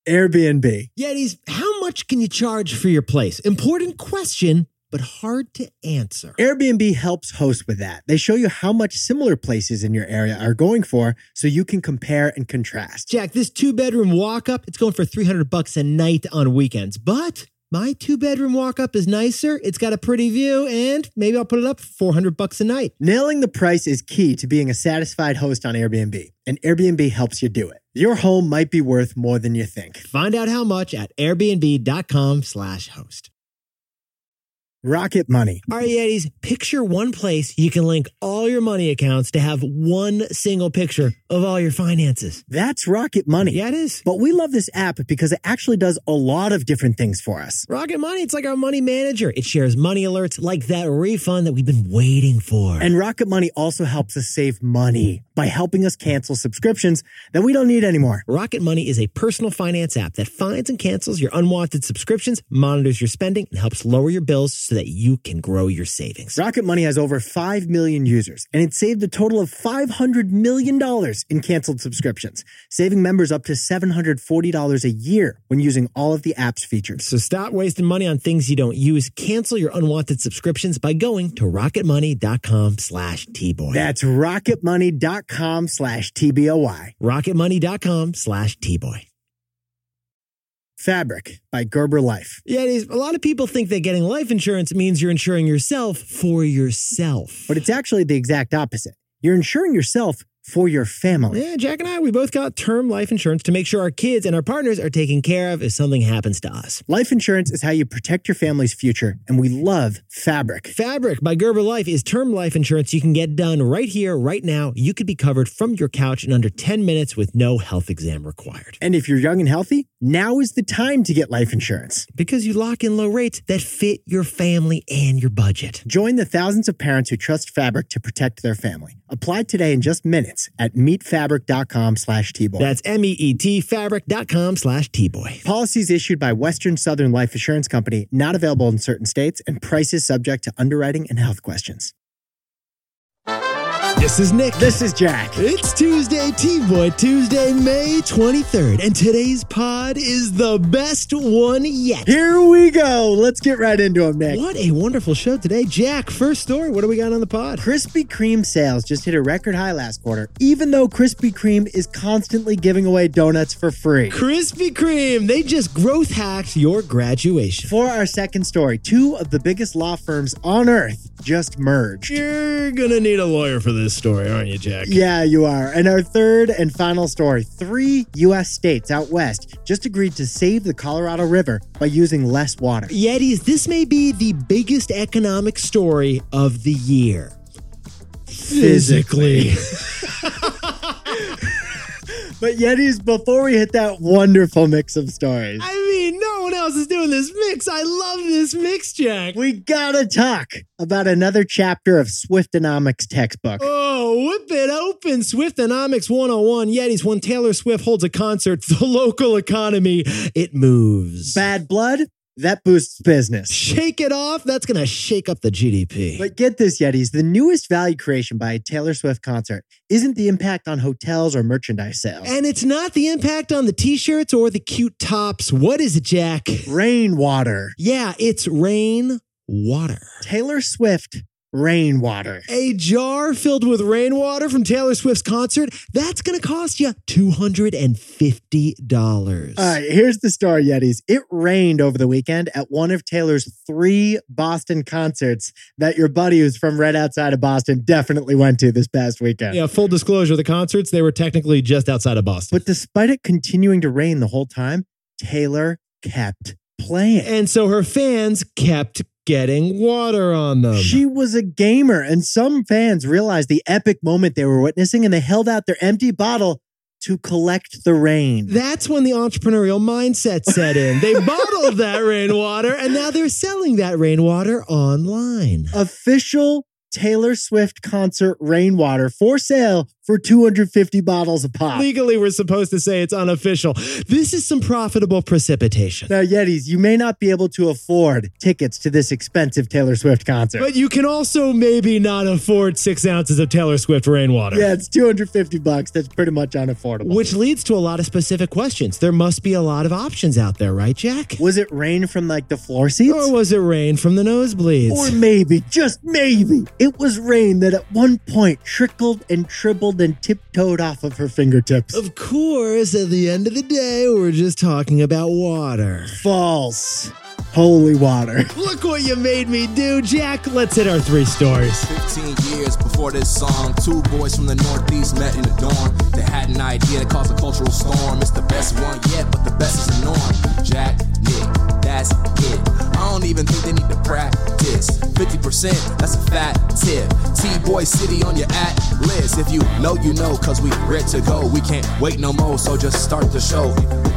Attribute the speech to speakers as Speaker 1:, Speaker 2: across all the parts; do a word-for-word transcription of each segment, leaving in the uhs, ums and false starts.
Speaker 1: Airbnb.
Speaker 2: Yetis, how much can you charge for your place? Important question, but hard to answer.
Speaker 1: Airbnb helps host with that. They show you how much similar places in your area are going for so you can compare and contrast.
Speaker 2: Jack, this two-bedroom walk-up, it's going for three hundred bucks a night on weekends, but my two-bedroom walk-up is nicer, it's got a pretty view, and maybe I'll put it up for four hundred bucks a night.
Speaker 1: Nailing the price is key to being a satisfied host on Airbnb, and Airbnb helps you do it. Your home might be worth more than you think.
Speaker 2: Find out how much at airbnb.com slash host.
Speaker 1: Rocket Money.
Speaker 2: All right, Yetis, picture one place you can link all your money accounts to have one single picture of all your finances.
Speaker 1: That's Rocket Money.
Speaker 2: Yeah, it is.
Speaker 1: But we love this app because it actually does a lot of different things for us.
Speaker 2: Rocket Money, it's like our money manager. It shares money alerts like that refund that we've been waiting for.
Speaker 1: And Rocket Money also helps us save money by helping us cancel subscriptions that we don't need anymore.
Speaker 2: Rocket Money is a personal finance app that finds and cancels your unwanted subscriptions, monitors your spending, and helps lower your bills so that you can grow your savings.
Speaker 1: Rocket Money has over five million users, and it saved a total of five hundred million dollars in canceled subscriptions, saving members up to seven hundred forty dollars a year when using all of the app's features.
Speaker 2: So stop wasting money on things you don't use. Cancel your unwanted subscriptions by going to rocketmoney.com slash T-Boy.
Speaker 1: That's rocketmoney.com slash T-B-O-Y.
Speaker 2: rocketmoney.com slash T-Boy.
Speaker 1: Fabric by Gerber Life.
Speaker 2: Yeah, it is. A lot of people think that getting life insurance means you're insuring yourself for yourself.
Speaker 1: But it's actually the exact opposite. You're insuring yourself for your family.
Speaker 2: Yeah, Jack and I, we both got term life insurance to make sure our kids and our partners are taken care of if something happens to us.
Speaker 1: Life insurance is how you protect your family's future, and we love Fabric.
Speaker 2: Fabric by Gerber Life is term life insurance you can get done right here, right now. You could be covered from your couch in under ten minutes with no health exam required.
Speaker 1: And if you're young and healthy, now is the time to get life insurance.
Speaker 2: Because you lock in low rates that fit your family and your budget.
Speaker 1: Join the thousands of parents who trust Fabric to protect their family. Apply today in just minutes at meetfabric.com slash T-Boy.
Speaker 2: That's M-E-E-T fabric.com slash T-Boy.
Speaker 1: Policies issued by Western Southern Life Assurance Company, not available in certain states, and prices subject to underwriting and health questions.
Speaker 2: This is Nick.
Speaker 1: This is Jack.
Speaker 2: It's Tuesday, T-Boy, Tuesday, May twenty-third, and today's pod is the best one yet.
Speaker 1: Here we go. Let's get right into them, Nick.
Speaker 2: What a wonderful show today. Jack, first story, what do we got on the pod?
Speaker 1: Krispy Kreme sales just hit a record high last quarter, even though Krispy Kreme is constantly giving away donuts for free.
Speaker 2: Krispy Kreme, they just growth hacked your graduation.
Speaker 1: For our second story, two of the biggest law firms on earth just merged.
Speaker 2: You're gonna need a lawyer for this story, aren't you, Jack?
Speaker 1: Yeah, you are. And our third and final story, three U S states out west just agreed to save the Colorado River by using less water.
Speaker 2: Yetis, this may be the biggest economic story of the year.
Speaker 1: Physically. But Yetis, before we hit that wonderful mix of stories,
Speaker 2: I mean, no one else is doing this mix. I love this mix, Jack.
Speaker 1: we gotta talk about another chapter of Swiftonomics textbook.
Speaker 2: Oh, whip it open. Swiftonomics one oh one. Yetis, when Taylor Swift holds a concert, the local economy, it moves.
Speaker 1: Bad blood? That boosts business.
Speaker 2: Shake it off. That's going to shake up the G D P.
Speaker 1: But get this, Yetis, the newest value creation by a Taylor Swift concert isn't the impact on hotels or merchandise sales.
Speaker 2: And it's not the impact on the t-shirts or the cute tops. What is it, Jack?
Speaker 1: Rainwater.
Speaker 2: Yeah, it's rain water.
Speaker 1: Taylor Swift rainwater.
Speaker 2: A jar filled with rainwater from Taylor Swift's concert, that's going to cost you two hundred fifty dollars.
Speaker 1: All right, here's the story, Yetis. It rained over the weekend at one of Taylor's three Boston concerts that your buddy who's from right outside of Boston definitely went to this past weekend.
Speaker 2: Yeah, full disclosure, the concerts, they were technically just outside of Boston.
Speaker 1: But despite it continuing to rain the whole time, Taylor kept playing.
Speaker 2: And so her fans kept getting water on them.
Speaker 1: She was a gamer, and some fans realized the epic moment they were witnessing, and they held out their empty bottle to collect the rain.
Speaker 2: That's when the entrepreneurial mindset set in. They bottled that rainwater, and now they're selling that rainwater online.
Speaker 1: Official Taylor Swift concert rainwater for sale for two hundred fifty bottles a pop.
Speaker 2: Legally, we're supposed to say it's unofficial. This is some profitable precipitation.
Speaker 1: Now, Yetis, you may not be able to afford tickets to this expensive Taylor Swift concert.
Speaker 2: But you can also maybe not afford six ounces of Taylor Swift rainwater.
Speaker 1: Yeah, it's two hundred fifty bucks. That's pretty much unaffordable.
Speaker 2: Which leads to a lot of specific questions. There must be a lot of options out there, right, Jack?
Speaker 1: Was it rain from like the floor seats?
Speaker 2: Or was it rain from the nosebleeds?
Speaker 1: Or maybe, just maybe, it was rain that at one point trickled and tribbled and tiptoed off of her fingertips.
Speaker 2: Of course, at the end of the day, we're just talking about water.
Speaker 1: False. Holy water.
Speaker 2: Look what you made me do, Jack. Let's hit our three stories.
Speaker 3: fifteen years before this song, two boys from the Northeast met in the dorm. They had an idea that caused a cultural storm. It's the best one yet, but the best is the norm. Jack, Nick, that's it. I don't even think they need to practice. fifty percent, that's a fat tip. T-Boy City on your at list. If you know, you know, cause we ready to go. We can't wait no more, so just start the show.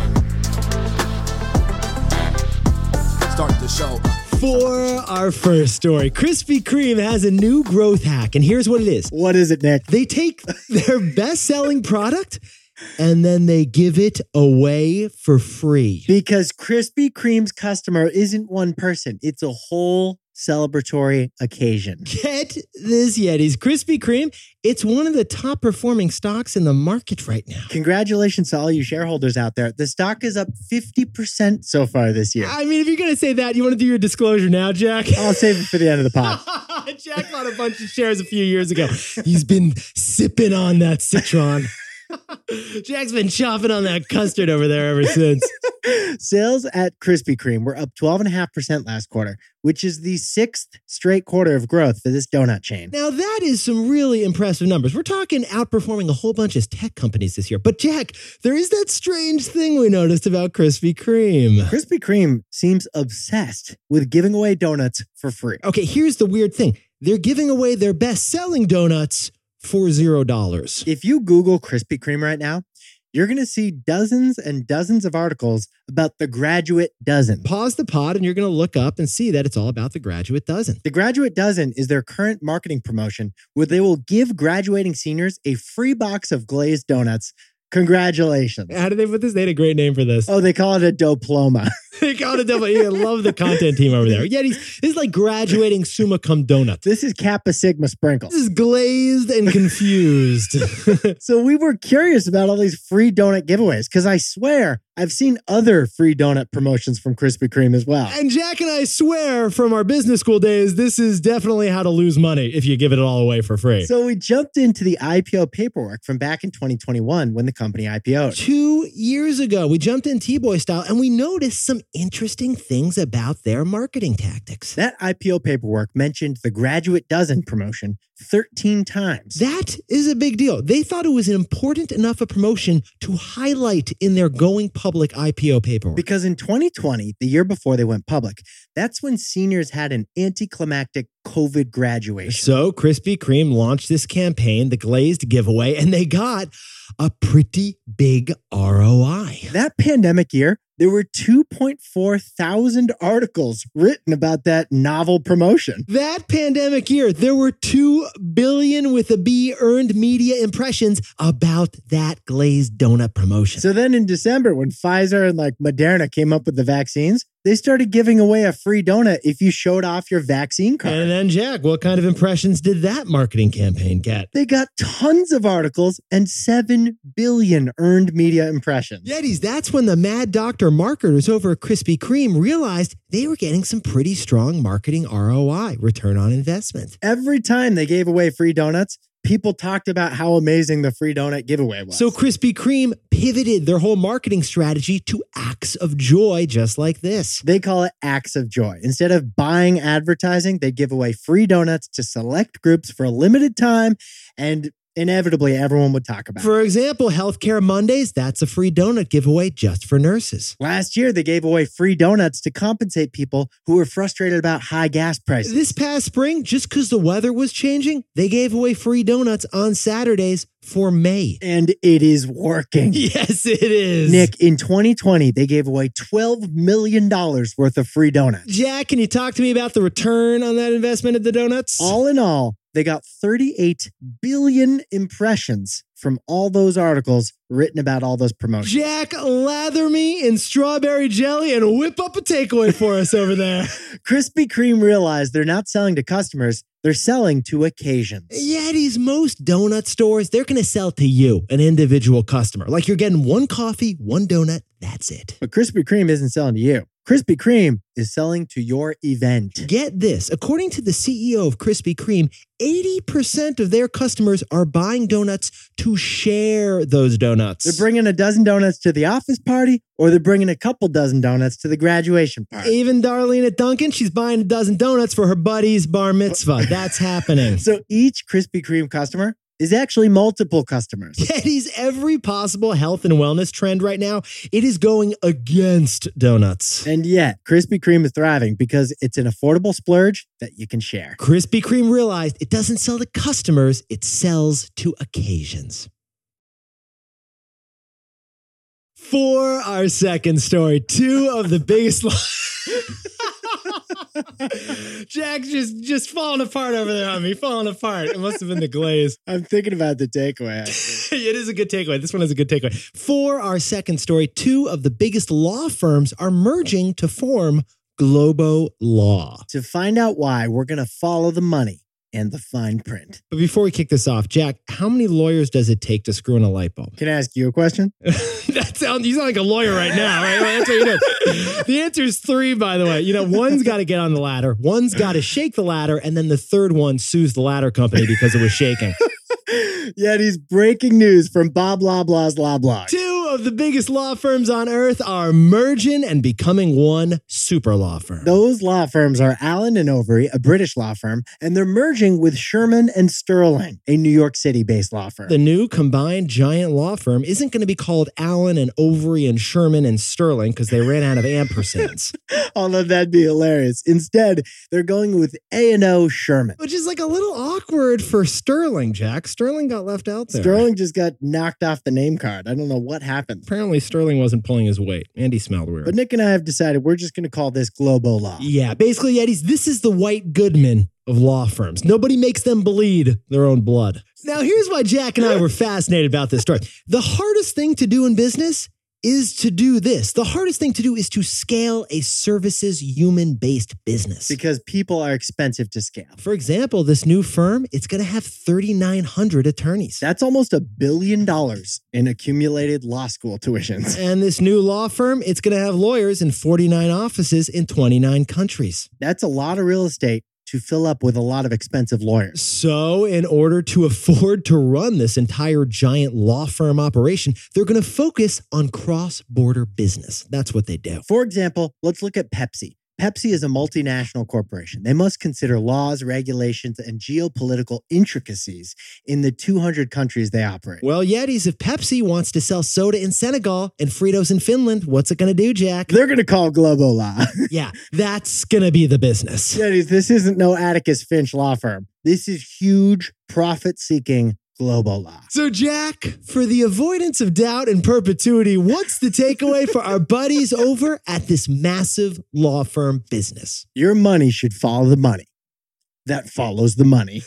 Speaker 3: Start the show.
Speaker 2: For our first story, Krispy Kreme has a new growth hack, and here's what it is.
Speaker 1: What is it, Nick?
Speaker 2: They take their best-selling product and then they give it away for free.
Speaker 1: Because Krispy Kreme's customer isn't one person. It's a whole celebratory occasion.
Speaker 2: Get this, Yetis. Krispy Kreme, it's one of the top performing stocks in the market right now.
Speaker 1: Congratulations to all you shareholders out there. The stock is up fifty percent so far this year.
Speaker 2: I mean, if you're going to say that, you want to do your disclosure now, Jack?
Speaker 1: I'll save it for the end of the pod.
Speaker 2: Jack bought a bunch of shares a few years ago. He's been sipping on that Citron. Jack's been chopping on that custard over there ever since.
Speaker 1: Sales at Krispy Kreme were up twelve point five percent last quarter, which is the sixth straight quarter of growth for this donut chain.
Speaker 2: Now, that is some really impressive numbers. We're talking outperforming a whole bunch of tech companies this year. But, Jack, there is that strange thing we noticed about Krispy Kreme.
Speaker 1: Krispy Kreme seems obsessed with giving away donuts for free.
Speaker 2: Okay, here's the weird thing. They're giving away their best-selling donuts for zero dollars.
Speaker 1: If you Google Krispy Kreme right now, you're going to see dozens and dozens of articles about the Graduate Dozen.
Speaker 2: Pause the pod and you're going to look up and see that it's all about the Graduate Dozen.
Speaker 1: The Graduate Dozen is their current marketing promotion where they will give graduating seniors a free box of glazed donuts. Congratulations.
Speaker 2: How did they put this? They had a great name for this.
Speaker 1: Oh, they call it a diploma.
Speaker 2: They call it a diploma. I love the content team over there. Yeah, this is like graduating summa cum donut.
Speaker 1: This is Kappa Sigma sprinkles.
Speaker 2: This is glazed and confused.
Speaker 1: So we were curious about all these free donut giveaways because I swear I've seen other free donut promotions from Krispy Kreme as well.
Speaker 2: And Jack and I swear from our business school days, this is definitely how to lose money if you give it all away for free.
Speaker 1: So we jumped into the I P O paperwork from back in twenty twenty-one when the company I P O'd.
Speaker 2: Two years ago, we jumped in T-Boy style and we noticed some interesting things about their marketing tactics.
Speaker 1: That I P O paperwork mentioned the Graduate Dozen promotion thirteen times.
Speaker 2: That is a big deal. They thought it was an important enough a promotion to highlight in their going public I P O paperwork.
Speaker 1: Because in twenty twenty, the year before they went public, that's when seniors had an anticlimactic COVID graduation.
Speaker 2: So Krispy Kreme launched this campaign, the Glazed Giveaway, and they got a pretty big R O I.
Speaker 1: That pandemic year, there were two point four thousand articles written about that novel promotion.
Speaker 2: That pandemic year, there were two billion with a B earned media impressions about that glazed donut promotion.
Speaker 1: So then in December, when Pfizer and like Moderna came up with the vaccines, they started giving away a free donut if you showed off your vaccine card.
Speaker 2: And then, Jack, what kind of impressions did that marketing campaign get?
Speaker 1: They got tons of articles and seven billion earned media impressions.
Speaker 2: Yetis, that's when the mad doctor marketers over at Krispy Kreme realized they were getting some pretty strong marketing R O I, return on investment.
Speaker 1: Every time they gave away free donuts, people talked about how amazing the free donut giveaway was.
Speaker 2: So Krispy Kreme pivoted their whole marketing strategy to acts of joy, just like this.
Speaker 1: They call it acts of joy. Instead of buying advertising, they give away free donuts to select groups for a limited time, and inevitably everyone would talk about it.
Speaker 2: For example, Healthcare Mondays, that's a free donut giveaway just for nurses.
Speaker 1: Last year, they gave away free donuts to compensate people who were frustrated about high gas prices.
Speaker 2: This past spring, just because the weather was changing, they gave away free donuts on Saturdays for May.
Speaker 1: And it is working.
Speaker 2: Yes, it is.
Speaker 1: Nick, in twenty twenty, they gave away twelve million dollars worth of free donuts.
Speaker 2: Jack, can you talk to me about the return on that investment of the donuts?
Speaker 1: All in all, they got thirty-eight billion impressions from all those articles written about all those promotions.
Speaker 2: Jack, lather me in strawberry jelly and whip up a takeaway for us over there.
Speaker 1: Krispy Kreme realized they're not selling to customers, they're selling to occasions.
Speaker 2: Yetis, most donut stores, they're going to sell to you, an individual customer. Like you're getting one coffee, one donut, that's it.
Speaker 1: But Krispy Kreme isn't selling to you. Krispy Kreme is selling to your event.
Speaker 2: Get this. According to the C E O of Krispy Kreme, eighty percent of their customers are buying donuts to share those donuts.
Speaker 1: They're bringing a dozen donuts to the office party, or they're bringing a couple dozen donuts to the graduation party.
Speaker 2: Even Darlene at Dunkin', she's buying a dozen donuts for her buddy's bar mitzvah. That's happening.
Speaker 1: So each Krispy Kreme customer is actually multiple customers.
Speaker 2: Yetis, every possible health and wellness trend right now, it is going against donuts.
Speaker 1: And yet, Krispy Kreme is thriving because it's an affordable splurge that you can share.
Speaker 2: Krispy Kreme realized it doesn't sell to customers, it sells to occasions. For our second story, two of the biggest... Jack's just, just falling apart over there on me, falling apart. It must have been the glaze.
Speaker 1: I'm thinking about the takeaway.
Speaker 2: It is a good takeaway. This one is a good takeaway. For our second story, two of the biggest law firms are merging to form Globo Law.
Speaker 1: To find out why, we're going to follow the money and the fine print.
Speaker 2: But before we kick this off, Jack, how many lawyers does it take to screw in a light bulb?
Speaker 1: Can I ask you a question?
Speaker 2: That sounds, you sound like a lawyer right now, right? Well, that's what you do. The answer is three, by the way. You know, one's got to get on the ladder, one's got to shake the ladder, and then the third one sues the ladder company because it was shaking.
Speaker 1: Yet he's breaking news from Bob Loblaw's Law Blog.
Speaker 2: Two of the biggest law firms on earth are merging and becoming one super law firm.
Speaker 1: Those law firms are Allen and Overy, a British law firm, and they're merging with Sherman and Sterling, a New York City-based law firm.
Speaker 2: The new combined giant law firm isn't going to be called Allen and Overy and Sherman and Sterling because they ran out of ampersands.
Speaker 1: Although that'd be hilarious. Instead, they're going with A and O Sherman.
Speaker 2: Which is like a little awkward for Sterling, Jack. Sterling got left out there.
Speaker 1: Sterling just got knocked off the name card. I don't know what happened.
Speaker 2: Apparently, Sterling wasn't pulling his weight, and he smelled weird.
Speaker 1: But Nick and I have decided we're just going to call this Globo Law.
Speaker 2: Yeah, basically, Yetis, this is the White Goodman of law firms. Nobody makes them bleed their own blood. Now, here's why Jack and I were fascinated about this story. The hardest thing to do in business is to do this. The hardest thing to do is to scale a services human-based business.
Speaker 1: Because people are expensive to scale.
Speaker 2: For example, this new firm, it's going to have thirty-nine hundred attorneys.
Speaker 1: That's almost a billion dollars in accumulated law school tuitions.
Speaker 2: And this new law firm, it's going to have lawyers in forty-nine offices in twenty-nine countries.
Speaker 1: That's a lot of real estate to fill up with a lot of expensive lawyers.
Speaker 2: So in order to afford to run this entire giant law firm operation, they're going to focus on cross-border business. That's what they do.
Speaker 1: For example, let's look at Pepsi. Pepsi is a multinational corporation. They must consider laws, regulations, and geopolitical intricacies in the two hundred countries they operate.
Speaker 2: Well, Yetis, if Pepsi wants to sell soda in Senegal and Fritos in Finland, what's it going to do, Jack?
Speaker 1: They're going to call Globo Law.
Speaker 2: Yeah, that's going to be the business.
Speaker 1: Yetis, this isn't no Atticus Finch law firm. This is huge, profit-seeking Globo Law.
Speaker 2: So, Jack, for the avoidance of doubt and perpetuity, what's the takeaway for our buddies over at this massive law firm business?
Speaker 1: Your money should follow the money that follows the money.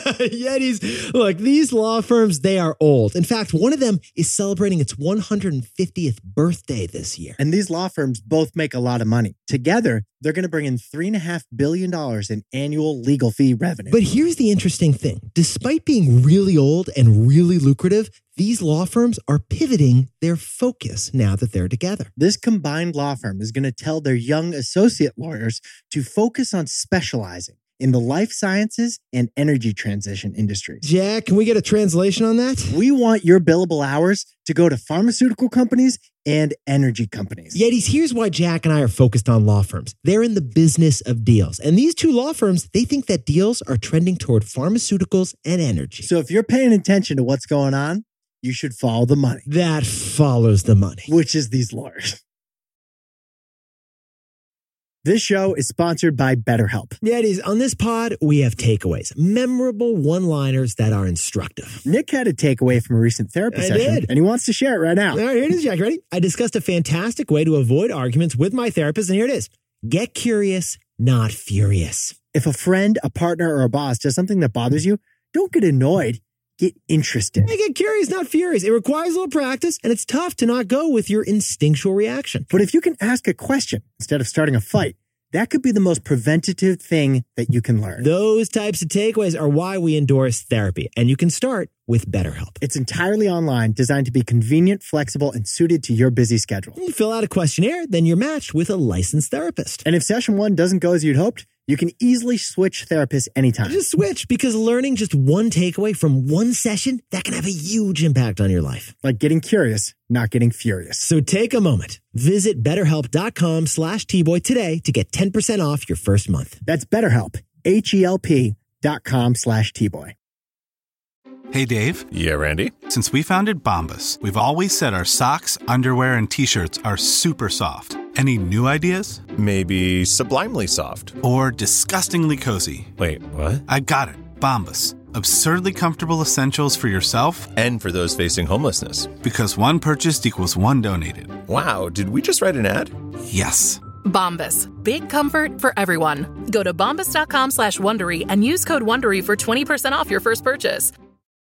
Speaker 2: Yetis, look, these law firms, they are old. In fact, one of them is celebrating its one hundred fiftieth birthday this year.
Speaker 1: And these law firms both make a lot of money. Together, they're going to bring in three point five billion dollars in annual legal fee revenue.
Speaker 2: But here's the interesting thing. Despite being really old and really lucrative, these law firms are pivoting their focus now that they're together.
Speaker 1: This combined law firm is going to tell their young associate lawyers to focus on specializing in the life sciences and energy transition industries.
Speaker 2: Jack, can we get a translation on that?
Speaker 1: We want your billable hours to go to pharmaceutical companies and energy companies.
Speaker 2: Yetis, here's why Jack and I are focused on law firms. They're in the business of deals. And these two law firms, they think that deals are trending toward pharmaceuticals and energy.
Speaker 1: So if you're paying attention to what's going on, you should follow the money.
Speaker 2: That follows the money.
Speaker 1: Which is these lawyers. This show is sponsored by BetterHelp.
Speaker 2: Yetis, on this pod, we have takeaways, memorable one-liners that are instructive.
Speaker 1: Nick had a takeaway from a recent therapy
Speaker 2: I
Speaker 1: session,
Speaker 2: did.
Speaker 1: and he wants to share it right now.
Speaker 2: All right, here it is, Jack. Ready? I discussed a fantastic way to avoid arguments with my therapist, and here it is. Get curious, not furious.
Speaker 1: If a friend, a partner, or a boss does something that bothers you, don't get annoyed. Get interested.
Speaker 2: I get curious, not furious. It requires a little practice, and it's tough to not go with your instinctual reaction.
Speaker 1: But if you can ask a question instead of starting a fight, that could be the most preventative thing that you can learn.
Speaker 2: Those types of takeaways are why we endorse therapy, and you can start with BetterHelp.
Speaker 1: It's entirely online, designed to be convenient, flexible, and suited to your busy schedule.
Speaker 2: You fill out a questionnaire, then you're matched with a licensed therapist.
Speaker 1: And if session one doesn't go as you'd hoped, you can easily switch therapists anytime.
Speaker 2: Just switch, because learning just one takeaway from one session, that can have a huge impact on your life.
Speaker 1: Like getting curious, not getting furious.
Speaker 2: So take a moment. Visit betterhelp.com slash T-Boy today to get ten percent off your first month.
Speaker 1: That's BetterHelp, H-E-L-P dot com slash T-Boy.
Speaker 4: Hey, Dave.
Speaker 5: Yeah, Randy?
Speaker 4: Since we founded Bombas, we've always said our socks, underwear, and T-shirts are super soft. Any new ideas?
Speaker 5: Maybe sublimely soft.
Speaker 4: Or disgustingly cozy.
Speaker 5: Wait, what?
Speaker 4: I got it. Bombas. Absurdly comfortable essentials for yourself
Speaker 5: and for those facing homelessness.
Speaker 4: Because one purchased equals one donated.
Speaker 5: Wow, did we just write an ad?
Speaker 4: Yes.
Speaker 6: Bombas. Big comfort for everyone. Go to bombas.com slash Wondery and use code Wondery for twenty percent off your first purchase.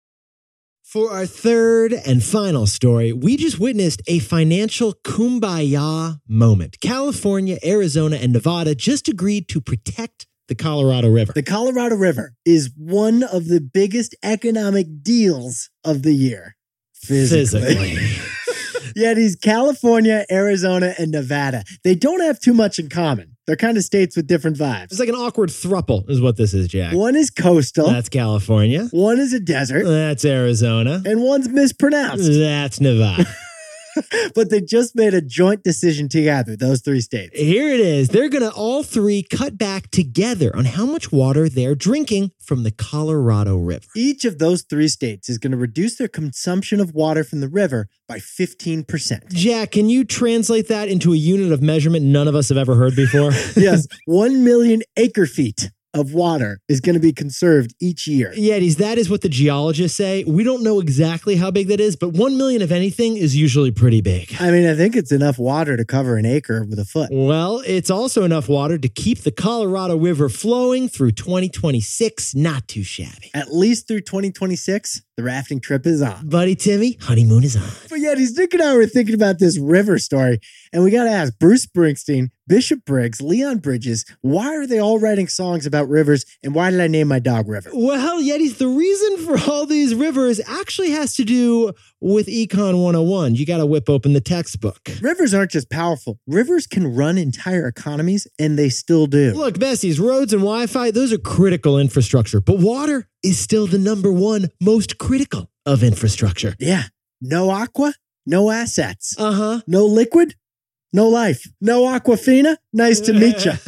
Speaker 2: For our third and final story, we just witnessed a financial kumbaya moment. California, Arizona, and Nevada just agreed to protect the Colorado River.
Speaker 1: The Colorado River is one of the biggest economic deals of the year. Physically.
Speaker 2: Physically.
Speaker 1: Yeah, these California, Arizona, and Nevada, they don't have too much in common. They're kind of states with different vibes.
Speaker 2: It's like an awkward thruple is what this is, Jack.
Speaker 1: One is coastal.
Speaker 2: That's California.
Speaker 1: One is a desert.
Speaker 2: That's Arizona.
Speaker 1: And one's mispronounced.
Speaker 2: That's Nevada.
Speaker 1: But they just made a joint decision together, those three states.
Speaker 2: Here it is. They're going to all three cut back together on how much water they're drinking from the Colorado River.
Speaker 1: Each of those three states is going to reduce their consumption of water from the river by fifteen percent.
Speaker 2: Jack, can you translate that into a unit of measurement none of us have ever heard before?
Speaker 1: Yes, one million acre feet of water is going to be conserved each year.
Speaker 2: Yetis, that is what the geologists say. We don't know exactly how big that is, but one million of anything is usually pretty big.
Speaker 1: I mean, I think it's enough water to cover an acre with a foot.
Speaker 2: Well, it's also enough water to keep the Colorado River flowing through twenty twenty-six. Not too shabby.
Speaker 1: At least through twenty twenty-six, the rafting trip is on.
Speaker 2: Buddy Timmy, honeymoon is on.
Speaker 1: But Yetis, Nick and I were thinking about this river story, and we got to ask Bruce Springsteen, Bishop Briggs, Leon Bridges, why are they all writing songs about rivers, and why did I name my dog River?
Speaker 2: Well, Yetis, the reason for all these rivers actually has to do with Econ one oh one. You got to whip open the textbook.
Speaker 1: Rivers aren't just powerful. Rivers can run entire economies, and they still do.
Speaker 2: Look, besties, roads and Wi-Fi, those are critical infrastructure, but water is still the number one most critical of infrastructure.
Speaker 1: Yeah. No aqua, no assets.
Speaker 2: Uh-huh.
Speaker 1: No liquid, no life. No Aquafina, nice to meet you.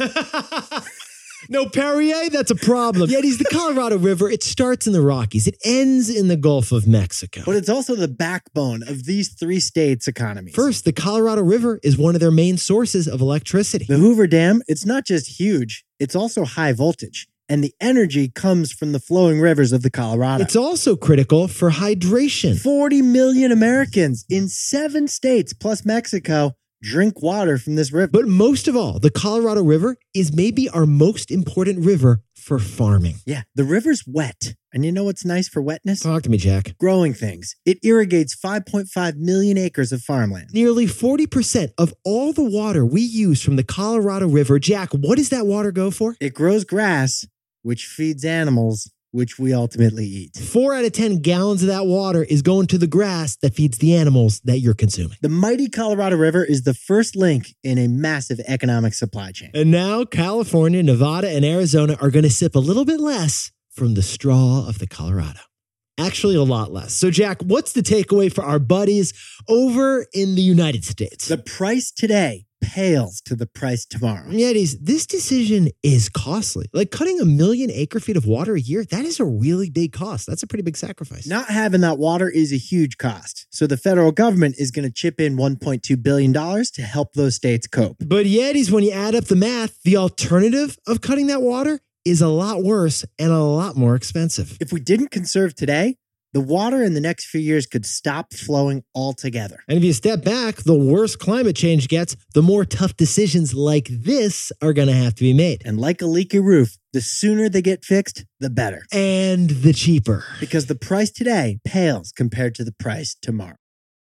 Speaker 2: No Perrier, that's a problem. Yetis, the Colorado River, it starts in the Rockies. It ends in the Gulf of Mexico.
Speaker 1: But it's also the backbone of these three states' economies.
Speaker 2: First, the Colorado River is one of their main sources of electricity.
Speaker 1: The Hoover Dam, it's not just huge, it's also high voltage. And the energy comes from the flowing rivers of the Colorado.
Speaker 2: It's also critical for hydration.
Speaker 1: forty million Americans in seven states plus Mexico drink water from this river.
Speaker 2: But most of all, the Colorado River is maybe our most important river for farming.
Speaker 1: Yeah, the river's wet. And you know what's nice for wetness?
Speaker 2: Talk to me, Jack.
Speaker 1: Growing things. It irrigates five point five million acres of farmland.
Speaker 2: Nearly forty percent of all the water we use from the Colorado River. Jack, what does that water go for?
Speaker 1: It grows grass, which feeds animals, which we ultimately eat.
Speaker 2: Four out of ten gallons of that water is going to the grass that feeds the animals that you're consuming.
Speaker 1: The mighty Colorado River is the first link in a massive economic supply chain.
Speaker 2: And now California, Nevada, and Arizona are going to sip a little bit less from the straw of the Colorado. Actually, a lot less. So, Jack, what's the takeaway for our buddies over in the United States?
Speaker 1: The price today pales to the price tomorrow.
Speaker 2: Yetis, this decision is costly. Like cutting a million acre feet of water a year, that is a really big cost. That's a pretty big sacrifice.
Speaker 1: Not having that water is a huge cost. So the federal government is going to chip in one point two billion dollars to help those states cope.
Speaker 2: But Yetis, when you add up the math, the alternative of cutting that water is a lot worse and a lot more expensive.
Speaker 1: If we didn't conserve today, The water in the next few years could stop flowing altogether.
Speaker 2: And if you step back, the worse climate change gets, the more tough decisions like this are going to have to be made.
Speaker 1: And like a leaky roof, the sooner they get fixed, the better.
Speaker 2: And the cheaper.
Speaker 1: Because the price today pales compared to the price tomorrow.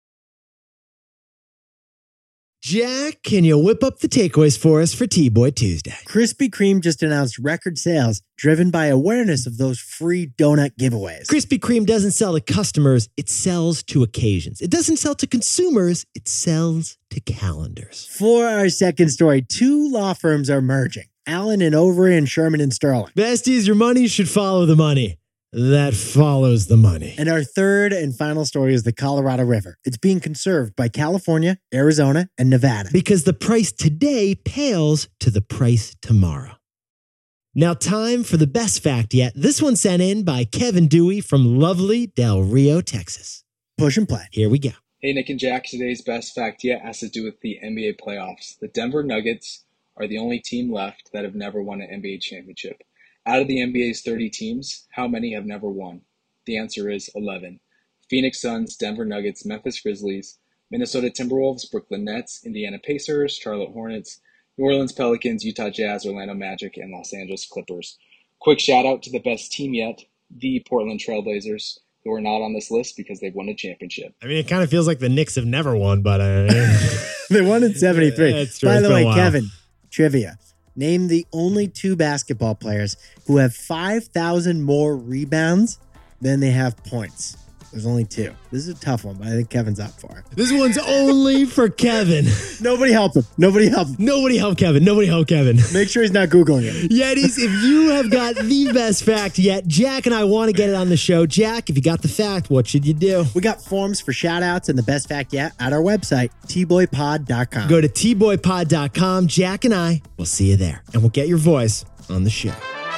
Speaker 2: Jack, can you whip up the takeaways for us for T-Boy Tuesday?
Speaker 1: Krispy Kreme just announced record sales driven by awareness of those free donut giveaways.
Speaker 2: Krispy Kreme doesn't sell to customers, it sells to occasions. It doesn't sell to consumers, it sells to calendars.
Speaker 1: For our second story, two law firms are merging. Allen and Overy and Sherman and Sterling.
Speaker 2: Besties, your money should follow the money that follows the money.
Speaker 1: And our third and final story is the Colorado River. It's being conserved by California, Arizona, and Nevada.
Speaker 2: Because the price today pales to the price tomorrow. Now, time for the best fact yet. This one sent in by Kevin Dewey from lovely Del Rio, Texas.
Speaker 1: Push and play.
Speaker 2: Here we go.
Speaker 7: Hey, Nick and Jack. Today's best fact yet has to do with the N B A playoffs. The Denver Nuggets are the only team left that have never won an N B A championship. Out of the N B A's thirty teams, how many have never won? The answer is eleven. Phoenix Suns, Denver Nuggets, Memphis Grizzlies, Minnesota Timberwolves, Brooklyn Nets, Indiana Pacers, Charlotte Hornets, New Orleans Pelicans, Utah Jazz, Orlando Magic, and Los Angeles Clippers. Quick shout out to the best team yet, the Portland Trail Blazers, who are not on this list because they've won a championship.
Speaker 2: I mean, it kind of feels like the Knicks have never won, but uh,
Speaker 1: they won in seventy-three.
Speaker 2: That's true.
Speaker 1: By
Speaker 2: It's
Speaker 1: the
Speaker 2: been a
Speaker 1: way,
Speaker 2: while.
Speaker 1: Kevin, trivia. Name the only two basketball players who have five thousand more rebounds than they have points. There's only two. This is a tough one, but I think Kevin's up for it.
Speaker 2: This one's only for Kevin.
Speaker 1: Nobody help him. Nobody help him.
Speaker 2: Nobody help Kevin. Nobody help Kevin.
Speaker 1: Make sure he's not Googling it.
Speaker 2: Yetis, if you have got the best fact yet, Jack and I want to get it on the show. Jack, if you got the fact, what should you do?
Speaker 1: We got forms for shout outs and the best fact yet at our website, t boy pod dot com.
Speaker 2: Go to t boy pod dot com. Jack and I will see you there, and we'll get your voice on the show.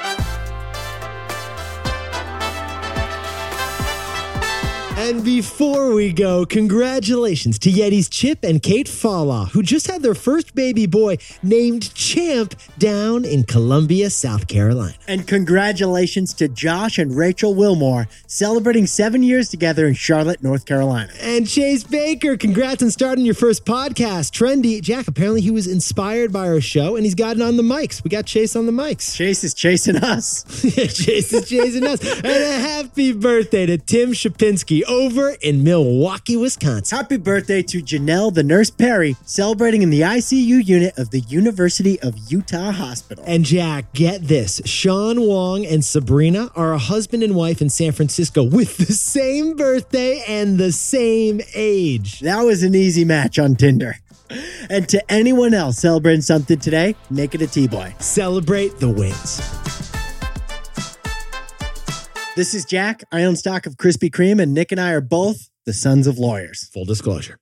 Speaker 2: And before we go, congratulations to Yeti's Chip and Kate Fallaw, who just had their first baby boy named Champ down in Columbia, South Carolina.
Speaker 1: And congratulations to Josh and Rachel Wilmore, celebrating seven years together in Charlotte, North Carolina.
Speaker 2: And Chase Baker, congrats on starting your first podcast. Trendy. Jack, apparently he was inspired by our show, and he's gotten on the mics. We got Chase on the mics.
Speaker 1: Chase is chasing us.
Speaker 2: Chase is chasing us. And a happy birthday to Tim Shapinski over in Milwaukee, Wisconsin.
Speaker 1: Happy birthday to Janelle the Nurse Perry, celebrating in the I C U unit of the University of Utah Hospital.
Speaker 2: And Jack, get this. Sean Wong and Sabrina are a husband and wife in San Francisco with the same birthday and the same age.
Speaker 1: That was an easy match on Tinder. And to anyone else celebrating something today, make it a T-Boy.
Speaker 2: Celebrate the wins.
Speaker 1: This is Jack. I own stock of Krispy Kreme, and Nick and I are both the sons of lawyers.
Speaker 2: Full disclosure.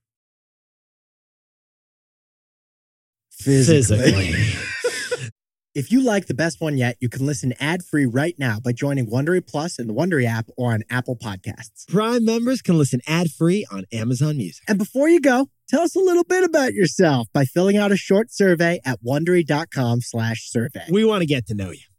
Speaker 1: Physically.
Speaker 2: Physically.
Speaker 1: If you like the best one yet, you can listen ad-free right now by joining Wondery Plus in the Wondery app or on Apple Podcasts.
Speaker 2: Prime members can listen ad-free on Amazon Music.
Speaker 1: And before you go, tell us a little bit about yourself by filling out a short survey at Wondery dot com slash survey.
Speaker 2: We want to get to know you.